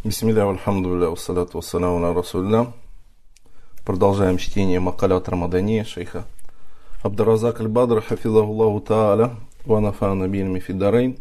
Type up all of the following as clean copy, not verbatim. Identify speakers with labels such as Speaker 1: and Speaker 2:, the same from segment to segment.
Speaker 1: Бисмилля, альхамдулилля, вассаляту вассаляму аля расулилля. Продолжаем чтение Макалят Рамадани шейха Абдуразак аль-Бадр, хафизахуллаху тааля, ва нафа'ана бихи фид-дарайн.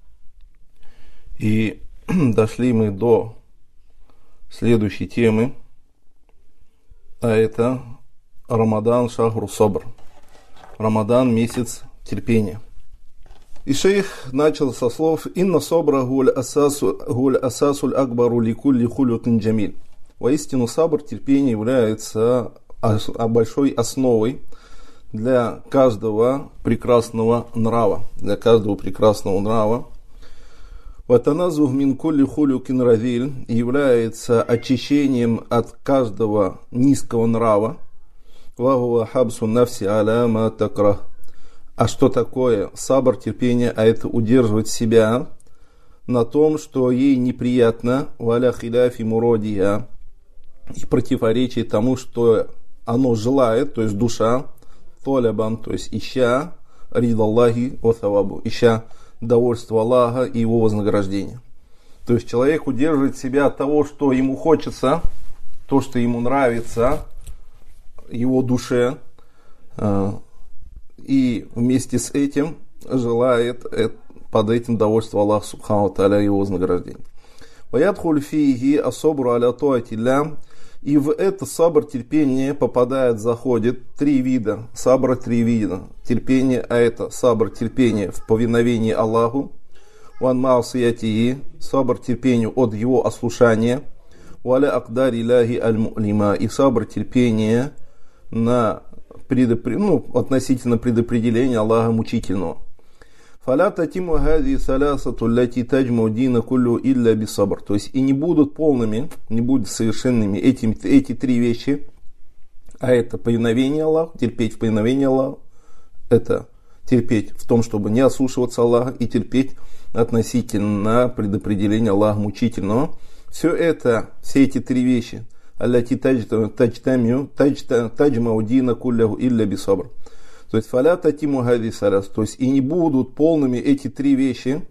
Speaker 1: И дошли мы до следующей темы, а это Рамадан шахру сабр. Рамадан — месяц терпения. И шейх начал со слов: «Инна сабра гуль асасуль акбару ликулли хулютин джамиль». Воистину, сабр, терпение, является большой основой для каждого прекрасного нрава. Для каждого прекрасного нрава. Ватаназух мин кулли хулюкин разиль является очищением от каждого низкого нрава. Вагуа хабсу нафси аляма такрах. А что такое сабр, терпение? А это удерживать себя на том, что ей неприятно, валя хиляфи муродия, и противоречие тому, что оно желает, то есть душа, толябан, то есть ища ридаллахи ва савабу, ища довольство Аллаха и его вознаграждение. То есть человек удерживает себя от того, что ему хочется, то, что ему нравится, его душе, и вместе с этим желает под этим довольство Аллаха субхану ва тааля, его вознаграждение. Ваядхуль фиги асабру аля туатилля. И в это сабр, терпение, заходит три вида. Сабра три вида. Терпение, а это сабр, терпение в повиновении Аллаху. Ван маасиятии, сабр, терпению от его ослушания. Валя акдари ляхи аль-мулима. И сабр, терпение на относительно предопределения Аллаха мучительного. Фаля татиму хади салясату лати таджму дина куллю илля бисабр. То есть и не будут полными, не будут совершенными эти три вещи. А это повиновение Аллаху, терпеть в повиновении Аллаху. Это терпеть в том, чтобы не ослушиваться Аллаха, и терпеть относительно предопределения Аллаха мучительного. Все эти три вещи. Аллати таджму дина куллю илля бисабр. То есть фаля татиму хади саляс, то есть и не будут полными эти три вещи,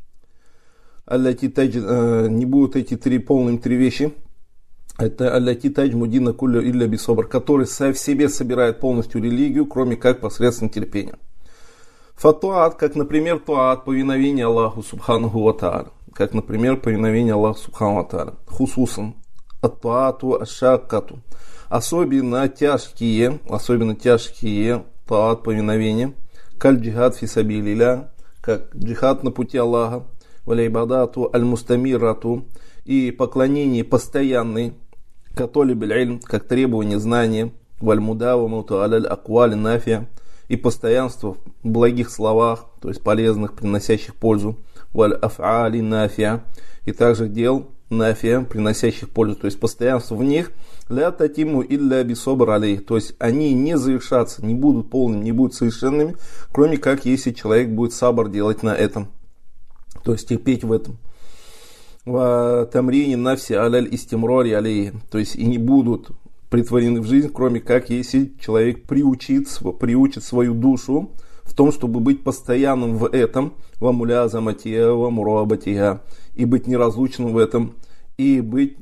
Speaker 1: не будут полными три вещи, это аллати таджму дина куллю илля бисабр, который в себе собирает полностью религию, кроме как посредством терпения. Фатуат, как, например, туат, повиновение Аллаху субханаху ва тааля, как, например, повиновение Аллаху субханаху ва тааля, хусусан, ат-туату аш-шаккату, особенно тяжкие таат, повиновение, каль джихад фи сабилилля, как джихад на пути Аллаха, валя ибадату аль-мустамирату, и поклонение постоянный, католиб аль-илм, как требование знания, валь мудавамуту аль аквали нафия, и постоянство в благих словах, то есть полезных, приносящих пользу, валь аф'али нафия, и также дел нафия, приносящих пользу, то есть постоянство в них, ля татиму илля бисабр алейх, то есть они не завершатся, не будут полными, не будут совершенными, кроме как если человек будет сабр делать на этом, то есть терпеть в этом. Ва тамрини нафси аляль истимрари алейх, то есть и не будут притворены в жизнь, кроме как если человек приучит свою душу в том, чтобы быть постоянным в этом, ва мулязаматия, ва мурабатия, и быть неразлучным в этом, и быть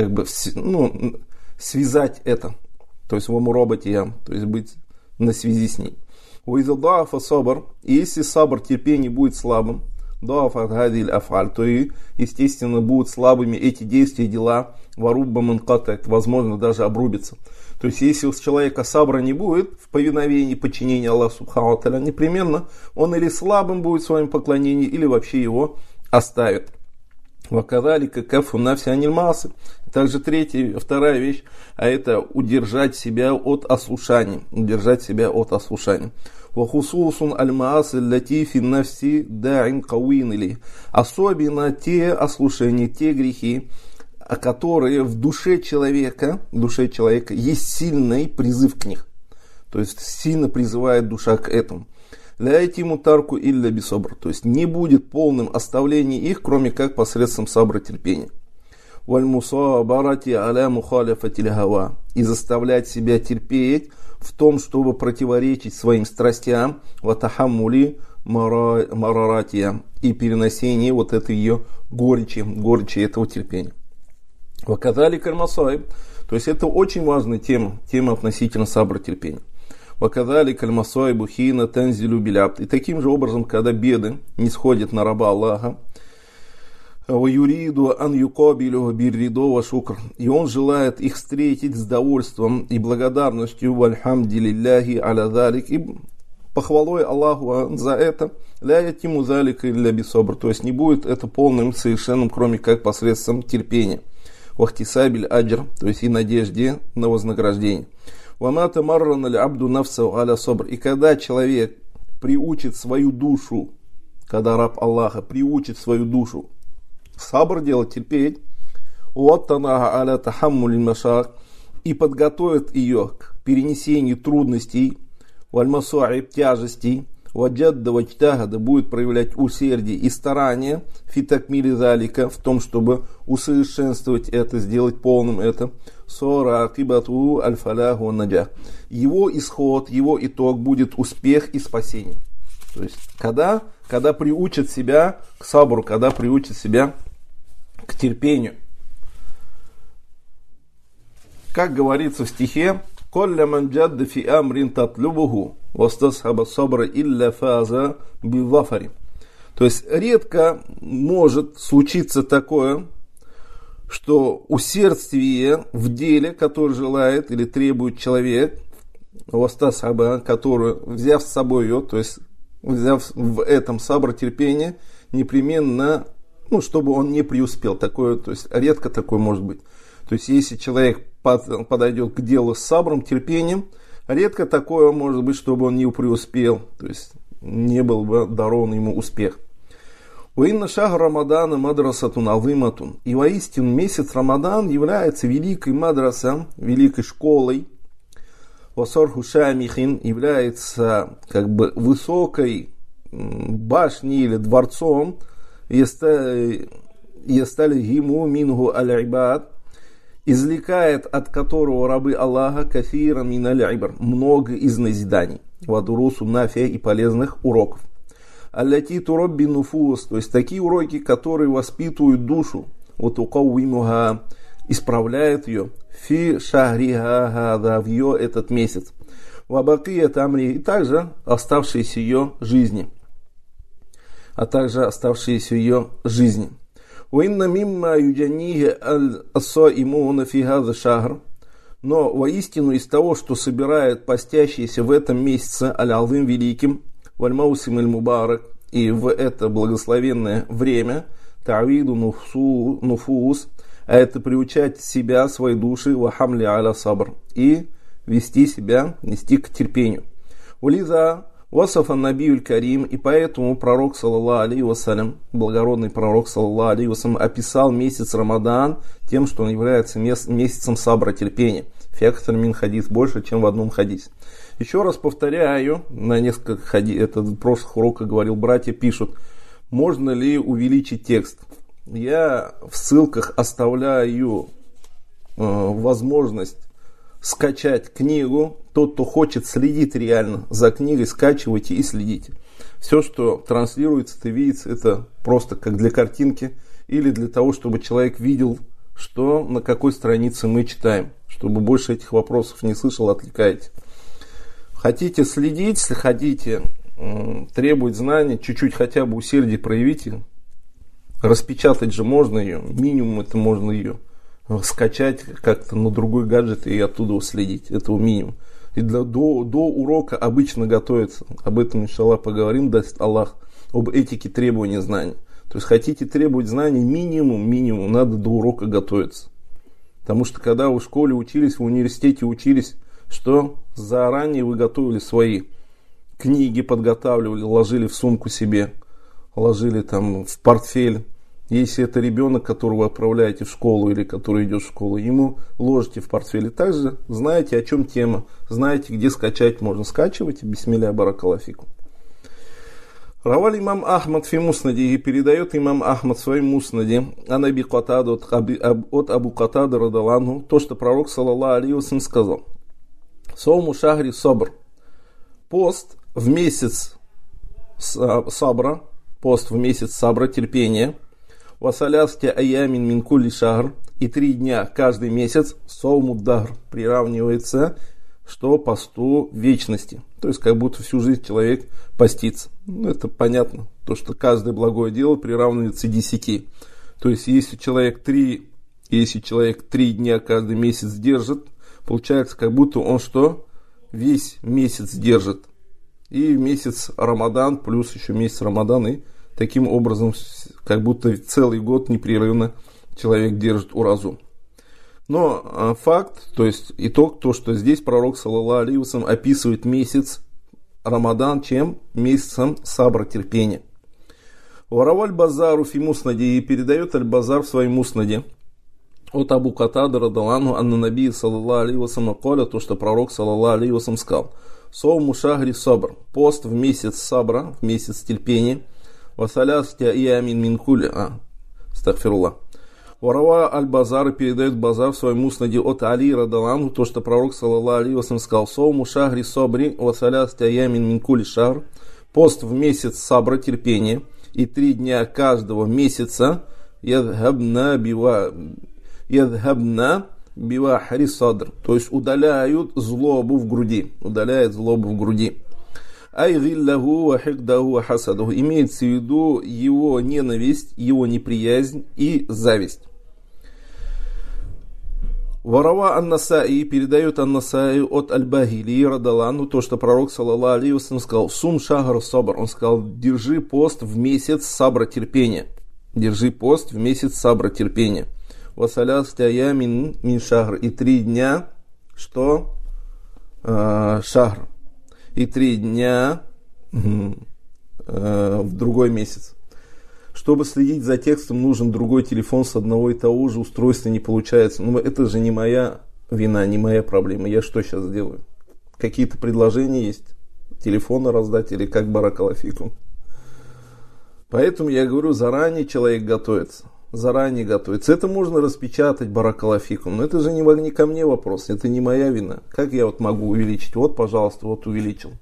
Speaker 1: связать это, то есть в мурабатия, то есть быть на связи с ней. Уизадафа сабр, и если сабр, терпение будет слабым, дафа гадиль афаль, то и, естественно, будут слабыми эти действия, дела, варубба манкатак, возможно, даже обрубится. То есть, если у человека сабра не будет в повиновении, подчинении Аллаху субхану ва тааля, непременно он или слабым будет в своем поклонении, или вообще его оставит. Вакадалика кафу нафси аниль маасы. Также вторая вещь, а это удержать себя от ослушания. Вахусусун аль-маасы латифи нафси да'ин кауин или. Особенно те ослушания, те грехи, которые в душе человека есть сильный призыв к них. То есть сильно призывает душа к этому. Ля ятиму тарку илля бисабр, то есть не будет полным оставление их, кроме как посредством сабра, терпения. Валь мусабарати аля мухалифатиль гава, и заставлять себя терпеть в том, чтобы противоречить своим страстям, ватахаммули мараратия, и переносение вот этой ее горечи этого терпения. Вакадалик аль-масаиб. То есть это очень важная тема относительно сабра терпения. Вакадалик аль-масаибу хина танзилю билябд. И таким же образом, когда беды не сходят на раба Аллаха, ваюриду ан юкабилю бирридо ва шукр. И он желает их встретить с довольством и благодарностью, вальхамдилилляхи аля залик, и похвалой Аллаху за это, ля ятиму залик илля бисобр. То есть не будет это полным, совершенным, кроме как посредством терпения. Вахтисабиль аджр, то есть и надежде на вознаграждение. Вамата маррана абду нафсау аля собр. И когда человек приучит свою душу, когда раб Аллаха приучит свою душу сабр делать, терпеть, уаттанаха аля тахаммуль машак, и подготовит ее к перенесению трудностей, вальмасуаиб тяжестей, ваджадда вачтагада, будет проявлять усердие и старание, фитакмили залика, в том, чтобы усовершенствовать это, сделать полным это, сора акибату аль-фаляху наджах. Его исход, его итог будет успех и спасение. То есть, когда приучат себя к сабру, когда приучат себя к терпению. Как говорится в стихе, «Колля ман джадда фи амрин татлюбуху, вастасхаба сабра илля фаза бивафари». То есть, редко может случиться такое, что усердствие в деле, которое желает или требует человек, вастасхаба, который, взяв с собой ее, то есть, взяв в этом сабр терпение, непременно, чтобы он не преуспел. Такое, то есть, редко такое может быть. То есть, если человек подойдет к делу с сабром, терпением, редко такое может быть, чтобы он не преуспел, то есть не был бы дарован ему успех. Уинна шахр Рамадана мадрасатун азиматун. И воистину месяц Рамадан является великой мадрасой, великой школой. Васарху шамихин является высокой башней или дворцом. Ястали гиму мингу аль-ибад, извлекает от которого рабы Аллаха кафира мин аль-ибр, много из назиданий, вадурусу нафия и полезных уроков. Аллати туробби нуфус, то есть такие уроки, которые воспитывают душу, вот укауимуха, исправляют ее, фи шахриха хада, в ее этот месяц, вабакия тамри, и также оставшиеся ее жизни. وإن مما يجنيه الصائمون في هذا الشهر. Но воистину из того, что собирает постящиеся в этом месяце аль-азим великим, валь-маусим аль-мубарак, и в это благословенное время, та'виду нуфус, а это приучать себя, свои души, вахамли аля сабр, и нести к терпению. Улиза Васафа Набиюль Карим, и поэтому пророк, саллаллаху алейхи вассалям, благородный пророк, саллаллаху алейхи вассалям, описал месяц Рамадан тем, что он является месяцем сабра, терпения. Фиактор мин хадис, больше, чем в одном хадисе. Еще раз повторяю, на несколько в прошлых уроках говорил, братья пишут, можно ли увеличить текст. Я в ссылках оставляю возможность скачать книгу. Тот, кто хочет следить реально за книгой, скачивайте и следите. Все, что транслируется, это видится, это просто как для картинки или для того, чтобы человек видел, что на какой странице мы читаем, чтобы больше этих вопросов не слышал, отвлекаете. Хотите следить, если хотите требовать знаний, чуть-чуть хотя бы усердие проявите. Распечатать же можно ее, минимум это можно ее скачать как-то на другой гаджет и оттуда следить. Это минимум. И до урока обычно готовится. Об этом, иншаллах, поговорим, даст Аллах, об этике требования знаний. То есть, хотите требовать знаний, минимум, надо до урока готовиться. Потому что, когда вы в школе учились, в университете учились, что заранее вы готовили свои книги, подготавливали, ложили в сумку себе, ложили там в портфель. Если это ребенок, которого вы отправляете в школу или который идет в школу, ему ложите в портфель. И также знаете, о чем тема, знаете, где скачать можно. Скачивайте, бисмилля баракаллаху фикум. Раваль имам Ахмад фи муснади, и передает имам Ахмад в своем муснаде, ан Аби Катада, от Абу Катады радаллаху, то, что пророк, саллаллаху алейхи вассалям, сказал. Сауму шахри сабр. Пост в месяц сабра, терпения, васалясти аямин мин кулли шахр, и 3 дня каждый месяц сауму дахр приравнивается что посту вечности. То есть как будто всю жизнь человек постится. Ну, это понятно, то что каждое благое дело приравнивается 10. То есть если человек 3 дня каждый месяц держит, получается как будто он что? Весь месяц держит. И месяц Рамадан, плюс еще месяц Рамадан, и таким образом как будто целый год непрерывно человек держит уразу. Но факт, то есть итог, то что здесь пророк саллаллаху алейхи ва саллям описывает месяц Рамадан чем? Месяцем сабра, терпения. Вараваль Аль-Базару фи муснаде, и передает Аль-Базар в своем муснаде от Абу Катады радаллаху анна наби саллаллаху алейхи ва саллям коля, то что пророк саллаллаху алейхи ва саллям сказал: Соуму шахри сабр, пост в месяц сабра, в месяц терпения, васалясти аямин мин кулли, астагфируллах. Варава Аль-Базар передает Базар в своем муснаде от Али радаллаху, то что пророк саллаллаху алейхи ва саллям сказал: Соуму шахри сабри, васалясти аямин мин кулли шахр, пост в месяц сабра, терпения, и 3 дня каждого месяца ядхабна бивахри садр, то есть удаляют злобу в груди, удаляет злобу в груди. Айгиллаху ва хикдаху ва хасадаху, имеется в виду его ненависть, его неприязнь и зависть. Варава ан-Насаи передает ан-Насаи от Аль-Багили радаллаху, то что пророк саллаллаху алейхи ва саллям сказал: Сум шахр сабр, он сказал: держи пост в месяц сабра, терпения. Держи пост в месяц сабра, терпения. Васалясти аямин мин шахр, и 3 дня что? Шахр. И 3 дня в другой месяц. Чтобы следить за текстом, нужен другой телефон с одного и того же устройства, не получается. Но это же не моя вина, не моя проблема. Я что сейчас сделаю? Какие-то предложения есть? Телефоны раздать или как баракаллаху фикум? Поэтому я говорю, заранее человек готовится. Заранее готовится. Это можно распечатать, баракаллаху фикум. Но это же не ко мне вопрос. Это не моя вина. Как я вот могу увеличить? Вот, пожалуйста, вот увеличил.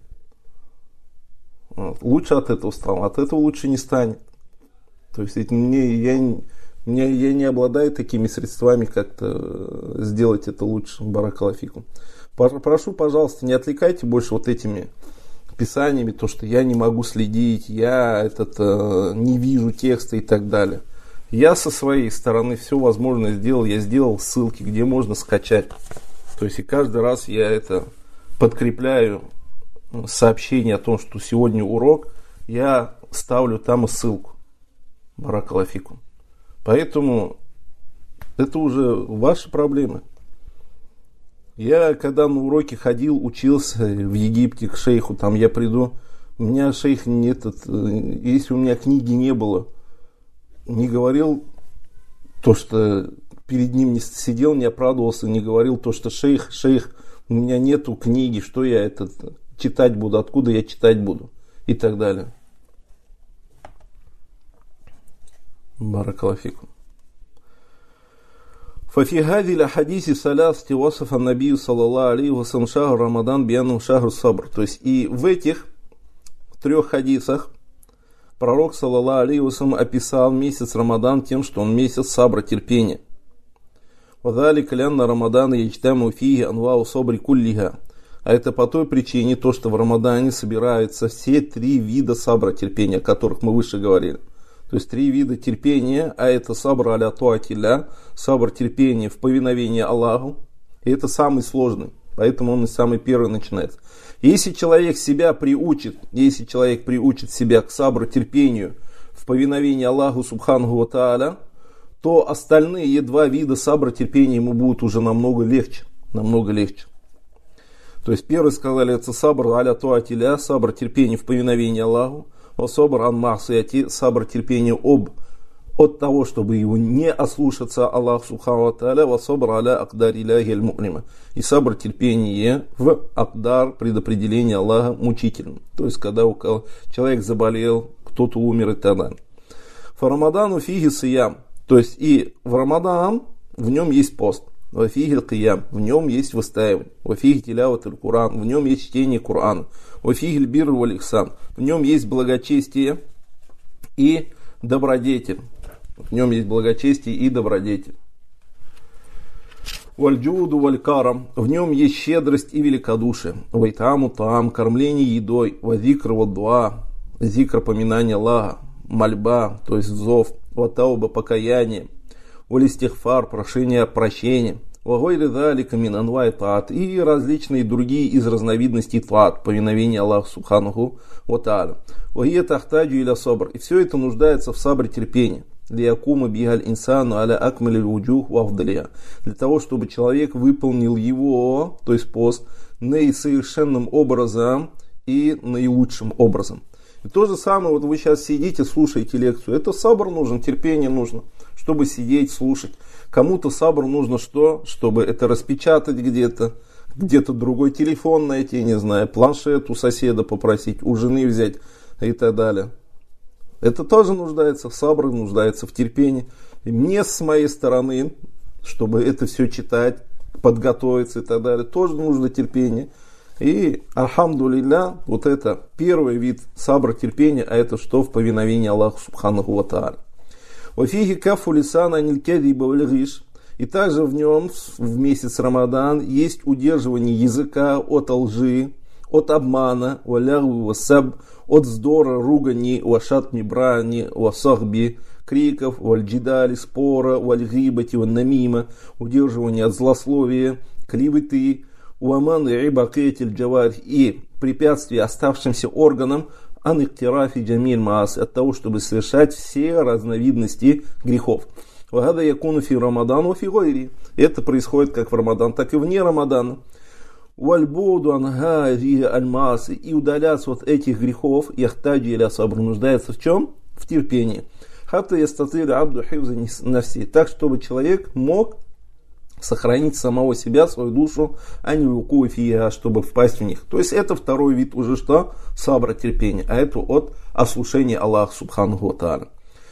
Speaker 1: Вот. Лучше от этого стало. От этого лучше не станет. То есть я не обладаю такими средствами, как-то сделать это лучше, баракаллаху фикум. Прошу, пожалуйста, не отвлекайте больше вот этими писаниями, то, что я не могу следить, я не вижу текста и так далее. Я со своей стороны все возможное сделал. Я сделал ссылки, где можно скачать. То есть и каждый раз я это подкрепляю сообщение о том, что сегодня урок, я ставлю там и ссылку. Баракаллаху фикум. Поэтому это уже ваши проблемы. Я когда на уроки ходил, учился в Египте к шейху, там я приду, у меня шейх если у меня книги не было, не говорил то, что перед ним не сидел, не оправдывался, не говорил то, что шейх, у меня нету книги, что я читать буду, откуда я читать буду и так далее. Баракаллаху фикум. ففي هذه الأحاديث ثلاثة وصف النبي صلى الله عليه وسلم شهر رمضان بأنه شهر الصبر. То есть и в этих 3 хадисах пророк саллаллаху алейхи ва саллям описал месяц Рамадан тем, что он месяц сабра, терпения. وذلك لأن رمضان يجتمع فيه أنواع الصبر كلها. А это по той причине, то, что в Рамадане собираются все 3 вида сабра, терпения, о которых мы выше говорили. То есть 3 вида терпения, а это сабр аля туатилля, сабр терпения в повиновении Аллаху. И это самый сложный, поэтому он и самый первый начинается. Если человек приучит себя к сабру, терпению в повиновении Аллаху субханаху ва тааля, то остальные 2 вида сабра, терпения ему будут уже намного легче. То есть первый сказали, это сабр аля туатилля, сабр терпения в повиновении Аллаху. Сабр ан махсияти, сабр терпения от того, чтобы его не ослушаться Аллах субхану ва тааля, ва сабр аля акдари ляхи аль-му'лима. И сабр терпение в акдар, предопределение Аллаха, мучительным. То есть когда человек заболел, кто-то умер и так далее. Рамадану фиги сиям. То есть и в Рамадан в нем есть пост. Вафиги киям, в нем есть выстаивание. Вафиги тиляват аль-Куран, в нем есть чтение Курана. Вафиги бир валь ихсан, в нем есть благочестие и добродетель. В нем есть благочестие и добродетель. Вальджуду валькарам, в нем есть щедрость и великодушие. Вайтаму таам, кормление едой. Вазикр вадуа, зикр поминание Аллаха. Мольба, то есть зов. Ватауба, покаяние. Валистихфар, прошение прощения. Вагойри далика мин анвай таат, и различные другие из разновидностей таат, повиновения Аллаху субханаху ва тааля. Вагия тахтаджу иля сабр, и все это нуждается в сабре терпении. Лиякума бигаль инсану аля акмалиль вуджух вафдалия, для того, чтобы человек выполнил его, то есть пост, наисовершенным образом и наилучшим образом. И то же самое, вот вы сейчас сидите, слушаете лекцию, это сабр нужен, терпение нужно, чтобы сидеть, слушать. Кому-то сабр нужно что? Чтобы это распечатать где-то другой телефон найти, не знаю, планшет у соседа попросить, у жены взять и так далее. Это тоже нуждается в сабре, нуждается в терпении. И мне с моей стороны, чтобы это все читать, подготовиться и так далее, тоже нужно терпение. И, альхамдулилля, вот это первый вид сабра, терпения, а это что? В повиновении Аллаху субханаху ва тааля. Вафихи кафу лисана аниль кадиба валь гиш. И также в нем, в месяц Рамадан, есть удерживание языка от лжи, от обмана, валягу васаб, от вздора, ругани, вашатми брани, васахби, криков, вальджидали, спора, вальгибати, ваннамима, удерживание от злословия, клеветы, уаман и рибакетель джаварь, и препятствия оставшимся органам, ан-иктирафи джамиль маас, от того, чтобы совершать все разновидности грехов. Вагада якуну фи Рамадан ва фи гайри. Это происходит как в Рамадан, так и вне Рамадана. Вальбуду анга фи аль-маас, и удаляться от этих грехов, яхтаджи иля сабр, нуждается в чем? В терпении. Хатта ястатиль абду хивза нафси, так, чтобы человек мог сохранить самого себя, свою душу, а не руку фия, чтобы впасть в них. То есть это второй вид уже что? Сабра, терпения. А это от ослушения Аллаха субханаху ва тааля.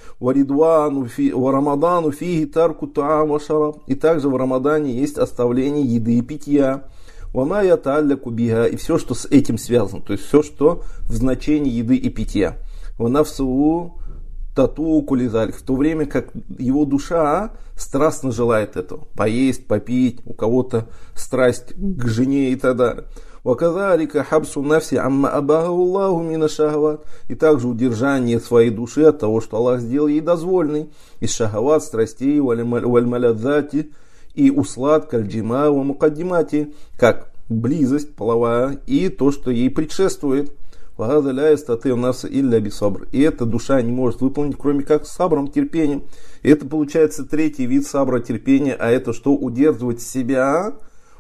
Speaker 1: Рамадану фиги тарку таам ва шараб. И также в Рамадане есть оставление еды и питья. Вама яталляку биха, и все, что с этим связано. То есть все, что в значении еды и питья. Ванафсу тату кулизаль, в то время как его душа страстно желает этого. Поесть, попить, у кого-то страсть к жене и так далее. Ваказалика хабсу нафси амма абахаллаху мина шахават. И также удержание своей души от того, что Аллах сделал ей дозвольной. Из шахават, страстей, вальмалядзати, и услад, кальджима, ва мукаддимати, как близость половая и то, что ей предшествует. И эта душа не может выполнить, кроме как сабром, терпением. И это получается третий вид сабра, терпения, а это что? Удерживать себя,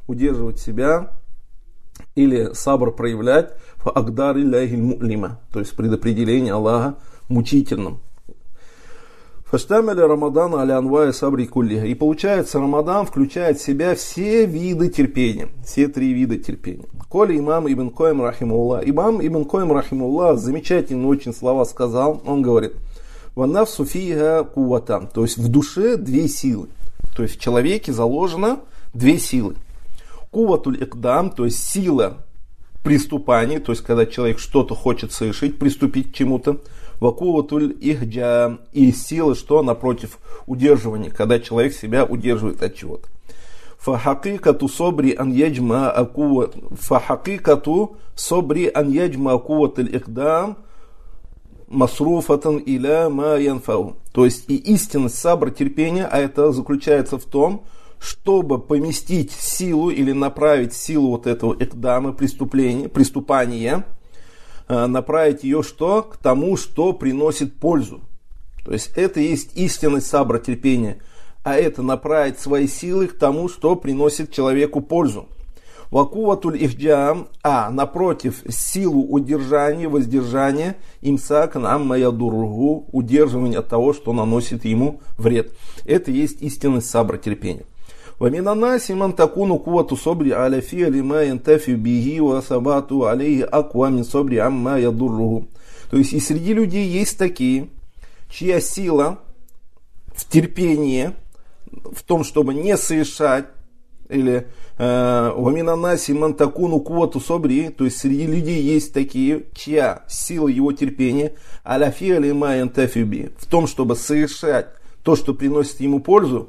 Speaker 1: или сабр проявлять в агдар илляхиль му'лима, то есть предопределение Аллаха мучительным. Фаштамали Рамадан аля анвай сабри куллиха. И получается, Рамадан включает в себя все виды терпения, все три вида терпения. Коли имам Ибн Койм рахимуллах. Имам Ибн Койм рахимуллах замечательные очень слова сказал. Он говорит: «Ванафсу фиха куватан». То есть в душе две силы. То есть в человеке заложено две силы. Куватуль икдам, то есть сила приступания, то есть когда человек что-то хочет совершить, приступить к чему-то. Вакуватуль ихджа, и сила, что напротив удерживания, когда человек себя удерживает от чего-то. Фахакикату собри ан яджма акува, фахакикату собри ан яджма акуватуль ихдам масруфатан иля ма янфау. То есть и истинность сабра, терпения, а это заключается в том, чтобы поместить силу или направить силу вот этого ихдама, приступания, направить ее что? К тому, что приносит пользу. То есть это есть истинность сабра, терпения. А это направить свои силы к тому, что приносит человеку пользу. Вакуватуль ихджам, а напротив, силу удержания, воздержания, имсакан амма ядургу, удерживание от того, что наносит ему вред. Это есть истинность сабра, терпения. وَمِنَنَّاسِ مَنْ تَكُونُ قُوَّةُ صَبْرِ عَلَى فِعْلِ مَا يَنْتَفِعُ بِهِ وَثَبَاتُ عَلَيْهِ أَقْوَى مِنْ صَبْرِ عَمَّا يَضُرُّهُ. То есть и среди людей есть такие, чья сила в терпении, в том, чтобы не совершать, или وَمِنَنَّاسِ مَنْ تَكُونُ قُوَّةُ صَبْرِ, то есть среди людей есть такие, чья сила его терпения عَلَى فِعْلِ مَا يَنْتَفِعُ بِهِ, в том, чтобы совершать то, что приносит ему пользу,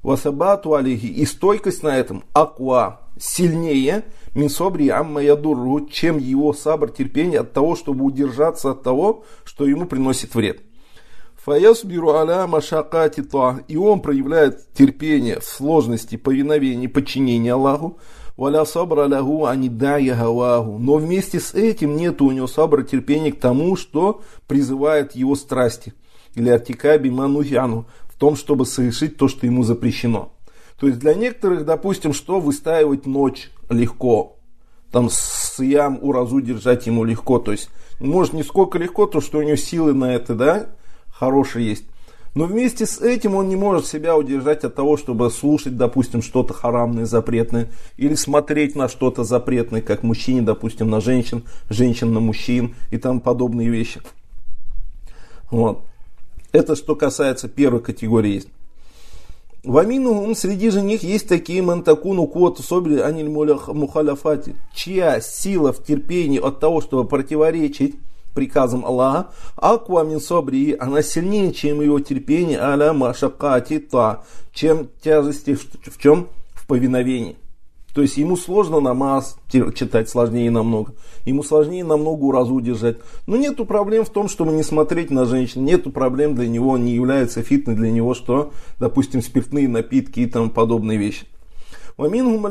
Speaker 1: васабату алейхи, и стойкость на этом, аква, сильнее, мин собри амма ядурру, чем его сабр, терпение от того, чтобы удержаться от того, что ему приносит вред. Фаясбиру аля машакати та, и он проявляет терпение в сложности повиновения, подчинения Аллаху, валя сабра лягу анидая гаваху, но вместе с этим нет у него сабра, терпения к тому, что призывает его страсти, или артикаби манухяну, в том, чтобы совершить то, что ему запрещено. То есть для некоторых, допустим, что выстаивать ночь легко, там сиям уразу держать ему легко, то есть может не сколько легко, то что у него силы на это, да, хорошие есть. Но вместе с этим он не может себя удержать от того, чтобы слушать, допустим, что-то харамное, запретное, или смотреть на что-то запретное, как мужчине, допустим, на женщин, женщин на мужчин и тому подобные вещи. Вот. Это что касается первой категории есть. В аминухум среди же них есть такие мантакуну кот собри аниль мухаляфати, чья сила в терпении от того, чтобы противоречить приказам Аллаха, аква мин собри, она сильнее, чем его терпение, аля машакати та, чем тяжести в чем? В повиновении. То есть ему сложно намаз читать, сложнее намного. Ему сложнее намного уразу держать. Но нету проблем в том, чтобы не смотреть на женщин. Нету проблем для него, не является фитной для него, что, допустим, спиртные напитки и тому подобные вещи. А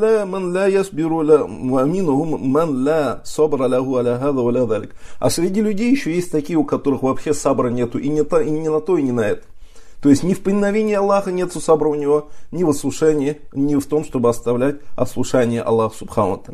Speaker 1: среди людей еще есть такие, у которых вообще сабра нету. И не на то, и не на это. То есть ни в повиновении Аллаха нет сабра у него, ни в ослушании, ни в том, чтобы оставлять ослушание Аллаху субхану ва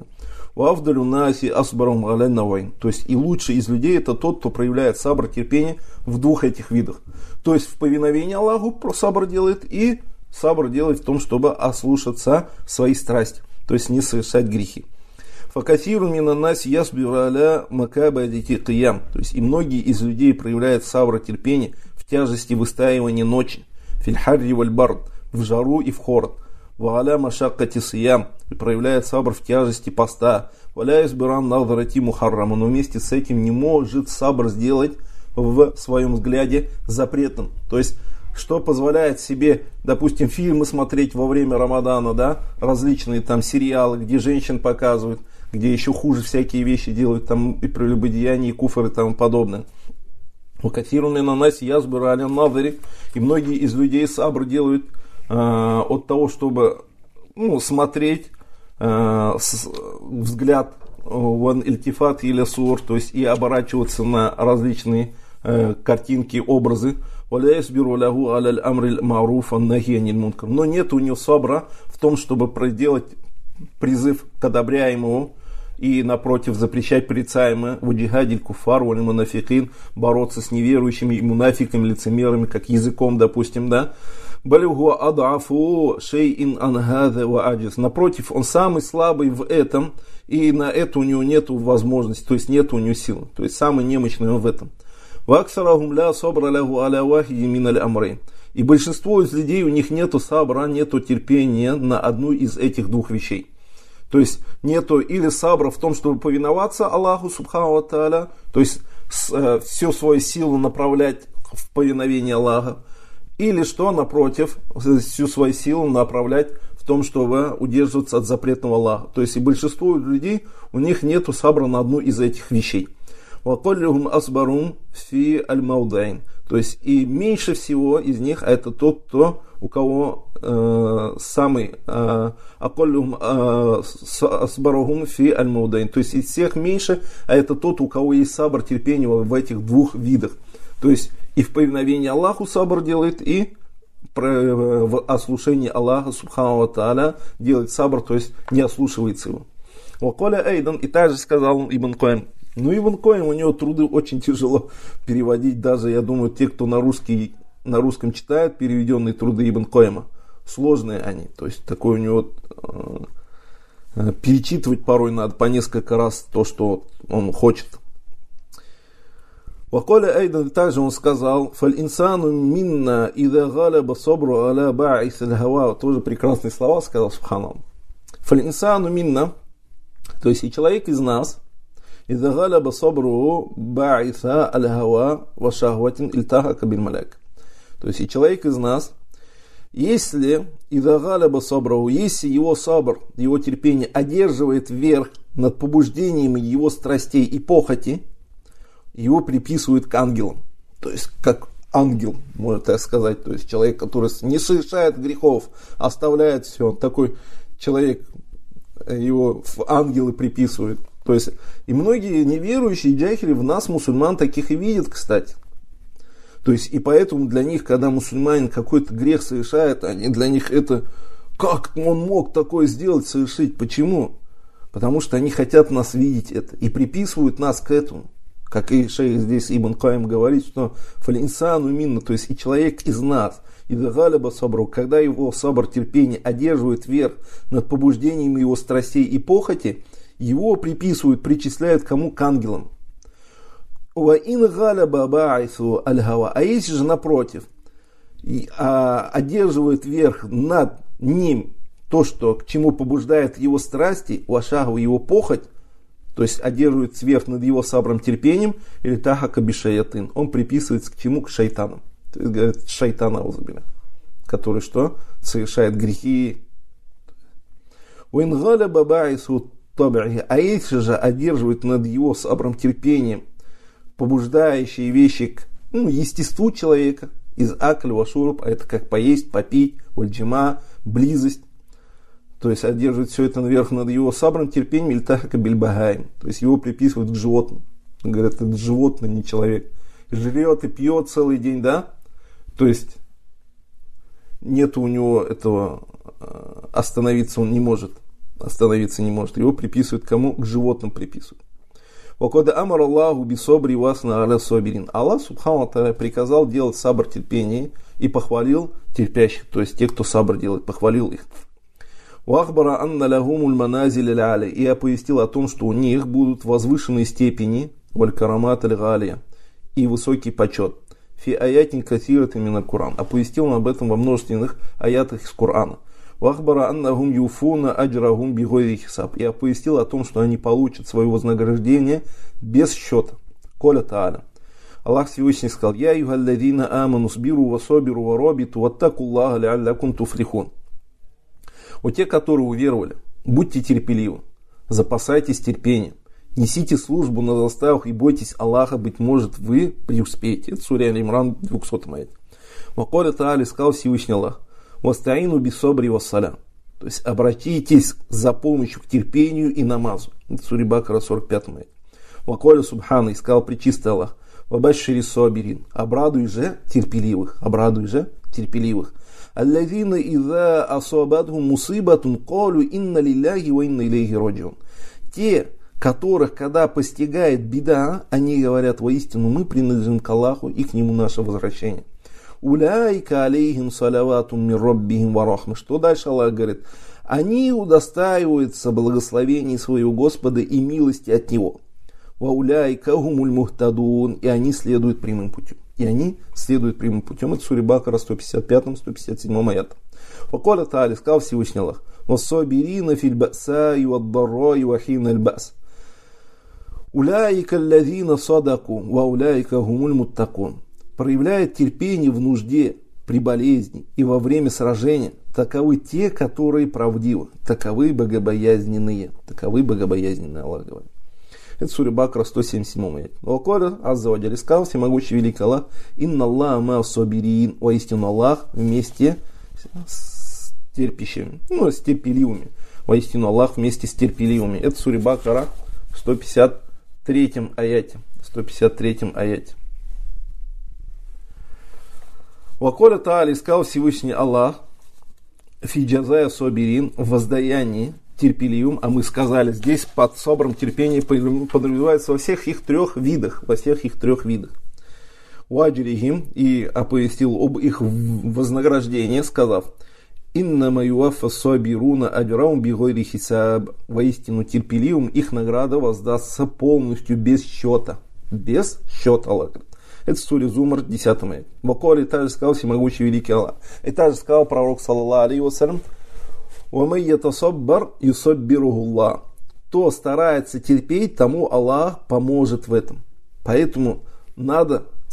Speaker 1: тааля. То есть и лучший из людей это тот, кто проявляет сабр, терпение в двух этих видах. То есть в повиновении Аллаху про сабр делает, и сабр делает в том, чтобы ослушаться своей страсти, то есть не совершать грехи. Факатиру минаннаси ясбиру аля макабадити киям. То есть и многие из людей проявляют сабр, терпение в тяжести выстаивания ночи, фильхарри вальбард, в жару и в холод, валя машаккати сиям, проявляет сабр в тяжести поста, валя избиран надхарати мухарраму, но вместе с этим не может сабр сделать в своем взгляде запретным. То есть что позволяет себе, допустим, фильмы смотреть во время Рамадана, да, различные там сериалы, где женщин показывают, где еще хуже всякие вещи делают, там и прелюбодеяние, и куфр и тому подобное. И многие из людей сабр делают от того, чтобы смотреть взгляд ван ильтифат или сур, то есть и оборачиваться на различные картинки, образы. Но нет у него сабра в том, чтобы проделать призыв к одобряемому и, напротив, запрещать порицаемое, ваджихадиль куфар, валь мунафикин, бороться с неверующими и мунафиками, лицемерами, как языком, допустим, да. Напротив, он самый слабый в этом, и на это у него нет возможности, то есть нет у него силы, то есть самый немощный он в этом. И большинство из людей, у них нету сабра, нету терпения на одну из этих двух вещей. То есть нету или сабра в том, чтобы повиноваться Аллаху субхану ва тааля, то есть всю свою силу направлять в повиновение Аллаха, или что, напротив, всю свою силу направлять в том, чтобы удерживаться от запретного Аллаха. То есть и большинство людей, у них нету сабра на одну из этих вещей. То есть и меньше всего из них это тот, кто, у кого самый асбарухум фи аль-маудайн. То есть из всех меньше, а это тот, у кого есть сабр, терпение в этих двух видах. То есть и в повиновении Аллаху сабр делает, и в ослушении Аллаха субхану ва тааля делает сабр, то есть не ослушивается его. И также сказал Ибн Каим. Ибн Каим, у него труды очень тяжело переводить, даже, я думаю, те, кто на русском читает переведенные труды Ибн Каима, сложные они, то есть такое у него перечитывать порой надо по несколько раз то, что он хочет. Также он сказал, фаль-инсану минна ида галаба сабру аля ба'ис аль-хава, тоже прекрасные слова сказал субханаллах. Фаль-инсану минна, то есть и человек из нас, إذا غلب صبره باعث الهوى وشهوة التهك بالملاك. То есть и человек из нас, если «Ида галаба сабраху», если его сабр, его терпение одерживает верх над побуждением его страстей и похоти, его приписывают к ангелам. То есть, как ангел, можно так сказать. То есть, человек, который не совершает грехов, оставляет все. Он такой человек, его в ангелы приписывают. То есть, и многие неверующие джахили в нас, мусульман, таких и видят, кстати. То есть, и поэтому для них, когда мусульманин какой-то грех совершает, они для них это, как он мог такое сделать, совершить? Почему? Потому что они хотят нас видеть это и приписывают нас к этому. Как и шейх здесь Ибн Каим говорит, что фалинсану минна, то есть и человек из нас, и галаба сабру, когда его сабр, терпение одерживает верх над побуждением его страстей и похоти, его приписывают, причисляют кому? К ангелам. А если же напротив, одерживает верх над ним то, что к чему побуждает его страсти, уашагу, его похоть, то есть одерживает сверх над его сабром терпением, или тахака бишаятын, он приписывается к чему? К шайтанам. То есть говорят, шайтана, который что? Совершает грехи. А если же одерживает над его сабром терпением побуждающие вещи к естеству человека, из акль вашуруб, а это как поесть, попить, вальджима, близость. То есть одерживает все это наверх над его сабром терпением, или тахака бильбагаем. То есть его приписывают к животным. Говорят, это животное, не человек. Жрет и пьет целый день, да? То есть нет у него этого, остановиться он не может. Остановиться не может. Его приписывают кому? К животным приписывают. Вакода амар Аллаху бисобри васна аля собирин. Аллах субхану тааля приказал делать сабр терпение и похвалил терпящих, то есть тех, кто сабр делает, похвалил их. Вахбара анна лахумуль маназиль аль-али, и оповестил о том, что у них будут возвышенные степени валь карамат аль-галия и высокий почет. Фи аятин кассират именно Коран. Оповестил он об этом во множественных аятах из Корана. Вахбара аннахум юфуна аджрахум бигойри хисаб, и оповестил о том, что они получат свое вознаграждение без счета. Коля тааля. Аллах Всевышний сказал: Я югалладина аману сбиру васобиру варобиту ваттакуллаха ляллякум туфлихун. О те, которые уверовали, будьте терпеливы, запасайтесь терпением, несите службу на заставах и бойтесь Аллаха, быть может вы преуспеете. Это Сура Аль-Имран, 200 аят. Ваколя тааля, сказал Всевышний Аллах: Вастаину бисобри вассалям. То есть обратитесь за помощью к терпению и намазу. Это Сура Бакара, 45 аят. Ваколя субхана, и сказал пречистый Аллах: Вабашшири собирин. Обрадуй же терпеливых. Обрадуй же терпеливых. Аллазина иза асабатхум мусибатун қалу инна лилляхи ва инна илейхи раджиун. Те, которых, когда постигает беда, они говорят: воистину мы принадлежим к Аллаху и к нему наше возвращение. Уляйка алейхим салаватум мир роббихим ва рахма. Что дальше Аллах говорит? Они удостаиваются благословений своего Господа и милости от Него. Ва уляйка гумуль мухтадун. И они следуют прямым путем. И они следуют прямым путем. Это Сура Бакара, 155-157 аят. Ваколя тааля, сказал Всевышний Аллах: Вассабирина филь ба'саи ваддарраи вахина аль-бас. Уляйка аллазина садаку ва уляйка гумуль муттакун. Проявляет терпение в нужде, при болезни и во время сражения. Таковы те, которые правдивы. Таковы богобоязненные. Таковы богобоязненные, Аллах говорит. Это Сура Бакара, 177 аят. Ваколя азза ва джалля, сказал всемогущий великий Аллах: Инна Аллаха ма сабирин. Воистину Аллах вместе с терпящими, с терпеливыми. Воистину Аллах вместе с терпеливыми. Это Сура Бакара, 153 аяте. 153 аяте. Ваколя тааля, сказал Всевышний Аллах: Фи джазая собирин, в воздаянии терпеливым, а мы сказали, здесь под собром терпения подразумевается во всех их трех видах. Уаджрихим, и оповестил об их вознаграждении, сказав: Иннама юаффа собируна аджраум бигойри хисаб. Воистину терпеливым их награда воздастся полностью без счета. Без счета, Аллах говорит. Это Сура Зумар, 10 аят. Ваколи также сказал всемогущий великий Аллах. И также сказал пророк, саллаллаху алейхи вассалям: «Вамай ятасаббар юсаббируху Аллах». Кто старается терпеть, тому Аллах поможет в этом. Поэтому надо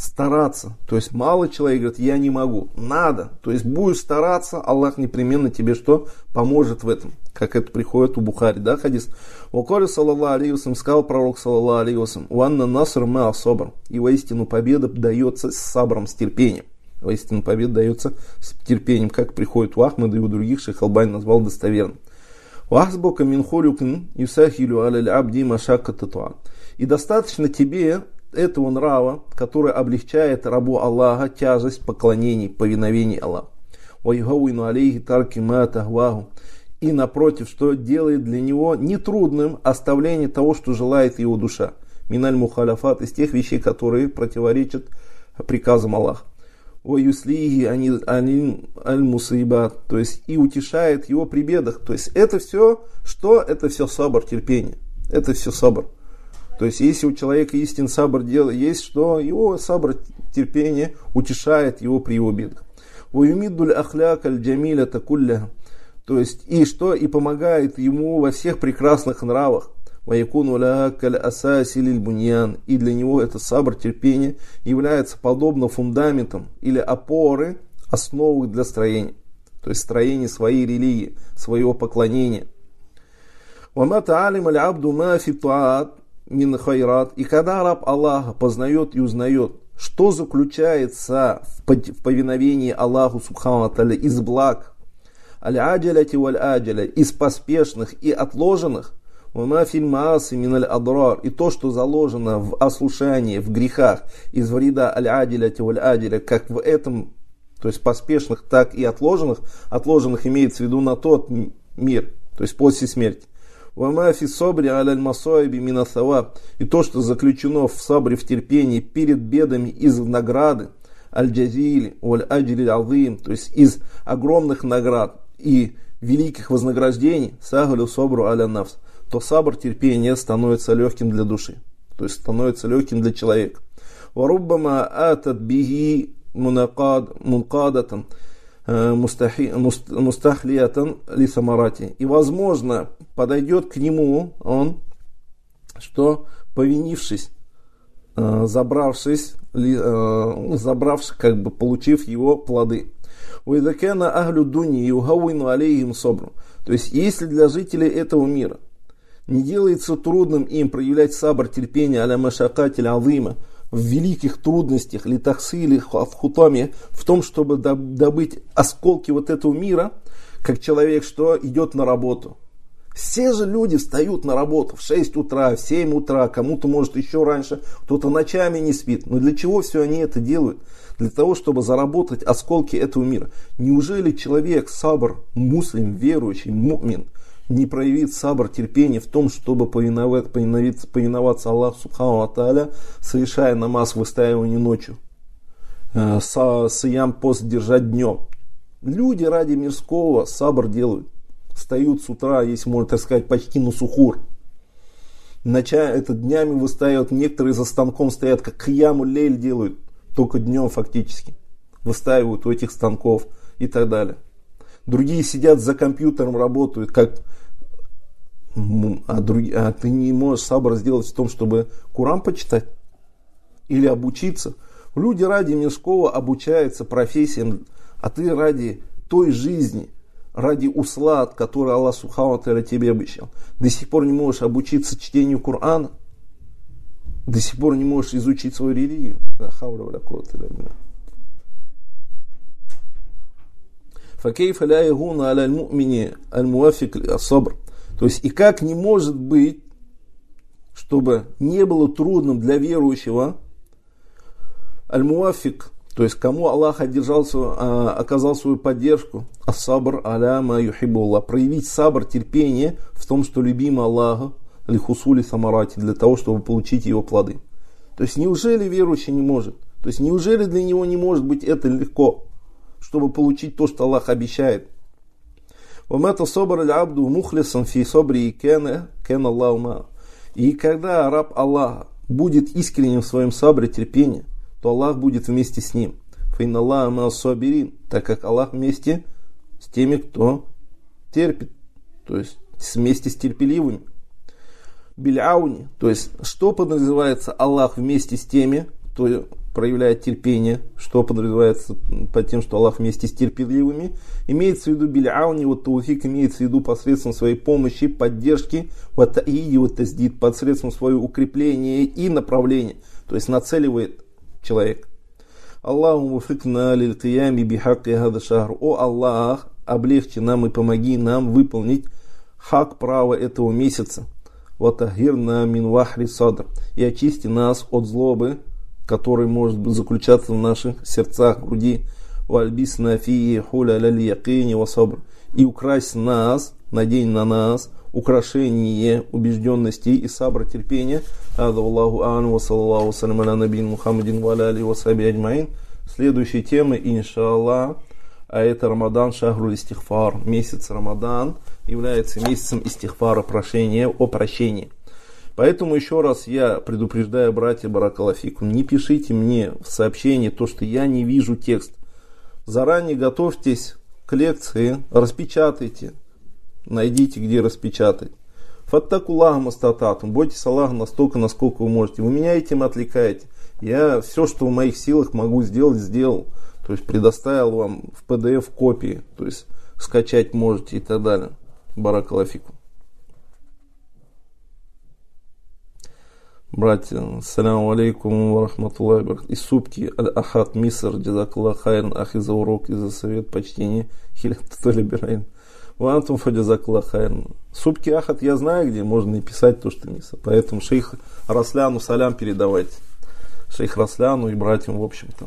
Speaker 1: стараться. То есть мало человек говорит, я не могу. Надо. То есть будешь стараться, Аллах непременно тебе что? Поможет в этом. Как это приходит у Бухари, да, хадис. Вакари саллаллаху алейхи вассалям, сказал пророк саллаллаху алейхи вассалям, «Уанна наср ма сабр». И воистину победа дается с сабром, с терпением. Воистину победа дается с терпением, как приходит у Ахмада и у других, Шейх Албани назвал достоверным. «Вахсбука мин хулюкин юсахилю аляль абди машакка татуа». И достаточно тебе этого нрава, который облегчает рабу Аллаха тяжесть поклонений, повиновений Аллаху. «Вайгауину алейхи тарки ма тахваху». И напротив, что делает для него нетрудным оставление того, что желает его душа. Миналь мухаляфат, из тех вещей, которые противоречат приказам Аллаха. Юслиги аль-мусайбат, то есть и утешает его при бедах. То есть это все, что? Это все сабр, терпение. Это все сабр. То есть если у человека истинный сабр есть, что его сабр, терпение утешает его при его бедах. Ваюмиддуль ахляк аль-джамиля такулля. То есть и что? И помогает ему во всех прекрасных нравах. Ваякуну лякаль асаси лиль буньян. И для него это сабр, терпение, является подобно фундаментам или опоры, основы для строения. То есть строение своей религии, своего поклонения. Вамата алим аль абду ма фи туат мин хайрат. И когда раб Аллаха познает и узнает, что заключается в повиновении Аллаху субхану ва тааля из благ, аль-аджаляти валь-аджаля, из поспешных и отложенных, и то, что заложено в ослушании, в грехах, из вреда аль-аджаляти валь-аджаля, как в этом, то есть поспешных, так и отложенных имеется в виду на тот мир, то есть после смерти. И то, что заключено в сабре, в терпении перед бедами из награды, аль-джазили валь-аджили азим, то есть из огромных наград и великих вознаграждений, сахалю собру аля нафс, то сабр, терпение становится легким для души, то есть становится легким для человека. Варуббама атат биги мункадатан мустахлиятан ли самарати. И возможно подойдет к нему он, что повинившись, забравшись, как бы получив его плоды. То есть, если для жителей этого мира не делается трудным им проявлять сабр, терпение, аля машакатель азима, в великих трудностях, литахсили, в хутаме, в том, чтобы добыть осколки вот этого мира, как человек, что идет на работу. Все же люди встают на работу в 6 утра, в 7 утра, кому-то может еще раньше, кто-то ночами не спит. Но для чего все они это делают? Для того, чтобы заработать осколки этого мира. Неужели человек, сабр, муслим, верующий, му'мин, не проявит сабр, терпение в том, чтобы повиноваться Аллаху субхану ва тааля, совершая намаз, выстаивание ночью, сиям пост держать днем? Люди ради мирского сабр делают. Встают с утра, если можно так сказать, почти на сухур. Это днями выстаивают, некоторые за станком стоят, как кияму лейль делают, только днем фактически. Выстаивают у этих станков и так далее. Другие сидят за компьютером, работают, как... А ты не можешь сабр сделать в том, чтобы Куран почитать или обучиться. Люди ради мирского обучаются профессиям, а ты ради той жизни, ради услад, который Аллах субхану ва тааля тебе обещал, до сих пор не можешь обучиться чтению Корана, до сих пор не можешь изучить свою религию. Факейфа ля ягуна аля аль-му'мини аль-муафик ас-сабр. То есть, и как не может быть, чтобы не было трудным для верующего аль-муафик, то есть кому Аллах оказал свою поддержку, ас-сабр аля ма юхиббуллах, проявить сабр, терпение в том, что любимо Аллаха, лихусули самарати, для того, чтобы получить его плоды. То есть неужели верующий не может? То есть неужели для него не может быть это легко, чтобы получить то, что Аллах обещает? И когда раб Аллаха будет искренним в своем сабре, терпении, то Аллах будет вместе с ним. Так как Аллах вместе с теми, кто терпит, то есть вместе с терпеливыми. Биляуни, то есть что подразумевается Аллах вместе с теми, кто проявляет терпение, что подразумевается под тем, что Аллах вместе с терпеливыми. Имеется в виду биль-ауни вот тауфик, имеется в виду посредством своей помощи, поддержки, вот таиди, вот таздид, посредством своего укрепления и направления. То есть нацеливает человек. Аллаху муфикна лиль-киями бихакки хада шахр. О Аллах, облегчи нам и помоги нам выполнить хак права этого месяца. Ватахирна мин вахри садр. И очисти нас от злобы, который может заключаться в наших сердцах, груди. Вальбисна фии хуля ляли якини васабр. И укрась нас, надень на нас украшение убежденности и сабра, терпения. Ада Аллаху ану ва саллаллаху салям аля набин Мухаммадин ва аля али ва сахби аджмаин. Следующая тема, иншаллах, а это Рамадан шахру истихфар. Месяц Рамадан является месяцем истихфара, прошения о прощении. Поэтому еще раз я предупреждаю, братья, баракаллаху фикум, не пишите мне в сообщении то, что я не вижу текст. Заранее готовьтесь к лекции, распечатайте, найдите, где распечатать. Фаттакуллаха мастататум, бойтесь Аллаха настолько, насколько вы можете. Вы меня этим отвлекаете. Я все, что в моих силах могу сделать, сделал. То есть предоставил вам в PDF копии, то есть скачать можете и так далее. Баракаллаху фикум. Братья, ассаляму алейкум ва рахматуллахи ва баракатуху. Из субки Аль-Ахад Миср, джазакаллах хайран, ахи за урок и за совет, почтение, хилятулибираин. Вантум фаджазакаллах хайран. Субки Ахад я знаю, где можно и писать то, что Миср. Поэтому шейх Расляну салям передавайте. Шейх Расляну и братьям, в общем-то.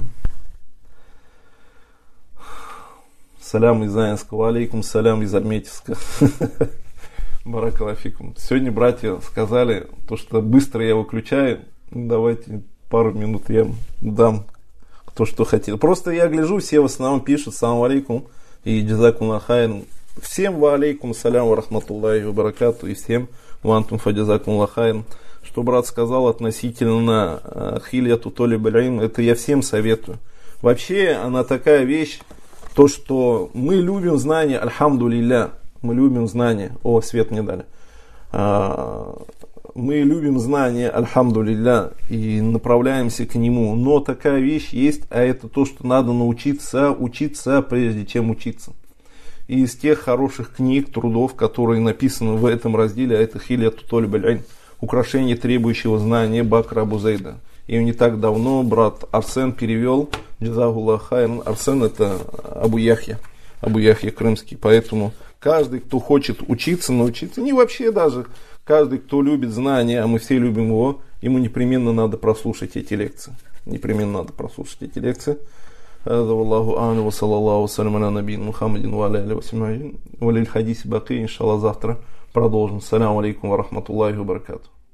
Speaker 1: Салям из Заинского, алейкум салям из Альметьевска. Баракаллаху фикум. Сегодня братья сказали, то, что быстро я выключаю. Давайте пару минут я дам, кто что хотел. Просто я гляжу, все в основном пишут салам алейкум и джазакуллах хайран. Всем ва алейкум салям ва рахматуллахи ва баракату и всем ва антум фа джазакуллах хайран. Что брат сказал относительно хильяту толиб аль-илм, это я всем советую. Вообще она такая вещь, то, что мы любим знания, альхамдулилля. Мы любим знания. О, свет мне дали. Мы любим знания, альхамдулилля, и направляемся к нему. Но такая вещь есть, а это то, что надо научиться учиться, прежде чем учиться. И из тех хороших книг, трудов, которые написаны в этом разделе, а это хильяту толиб аль-илм, украшение требующего знания Бакра Абу Зейда. И не так давно брат Арсен перевел, джазакуллах хайран. Арсен это Абу Яхья крымский, поэтому каждый, кто хочет учиться, научиться, не вообще даже, каждый, кто любит знания, а мы все любим его, ему непременно надо прослушать эти лекции. Непременно надо прослушать эти лекции. Аллаху а'алам ва саллаллаху салям аля набин Мухаммадин ва аля али ва сахби. Валиль хадиси баки, иншаллах, завтра продолжим. Саляму алейкум ва рахматуллахи ва баракатуху.